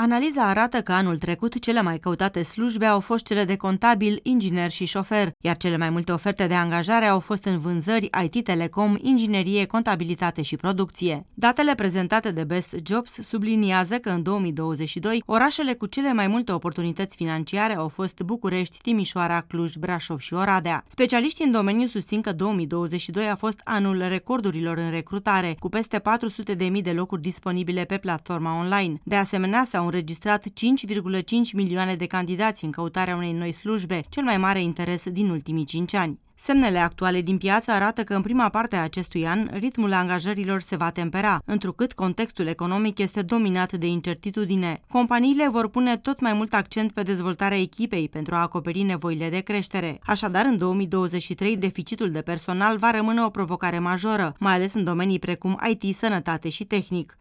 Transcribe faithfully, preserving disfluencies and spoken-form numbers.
Analiza arată că anul trecut cele mai căutate slujbe au fost cele de contabil, inginer și șofer, iar cele mai multe oferte de angajare au fost în vânzări, I T Telecom, inginerie, contabilitate și producție. Datele prezentate de Best Jobs subliniază că în două mii douăzeci și doi orașele cu cele mai multe oportunități financiare au fost București, Timișoara, Cluj, Brașov și Oradea. Specialiștii în domeniu susțin că două mii douăzeci și doi a fost anul recordurilor în recrutare, cu peste patru sute de mii de locuri disponibile pe platforma online. De asemenea, s-au înregistrat cinci virgulă cinci milioane de candidați în căutarea unei noi slujbe, cel mai mare interes din ultimii cinci ani. Semnele actuale din piață arată că în prima parte a acestui an ritmul angajărilor se va tempera, întrucât contextul economic este dominat de incertitudine. Companiile vor pune tot mai mult accent pe dezvoltarea echipei pentru a acoperi nevoile de creștere. Așadar, în două mii douăzeci și trei, deficitul de personal va rămâne o provocare majoră, mai ales în domenii precum I T, sănătate și tehnic.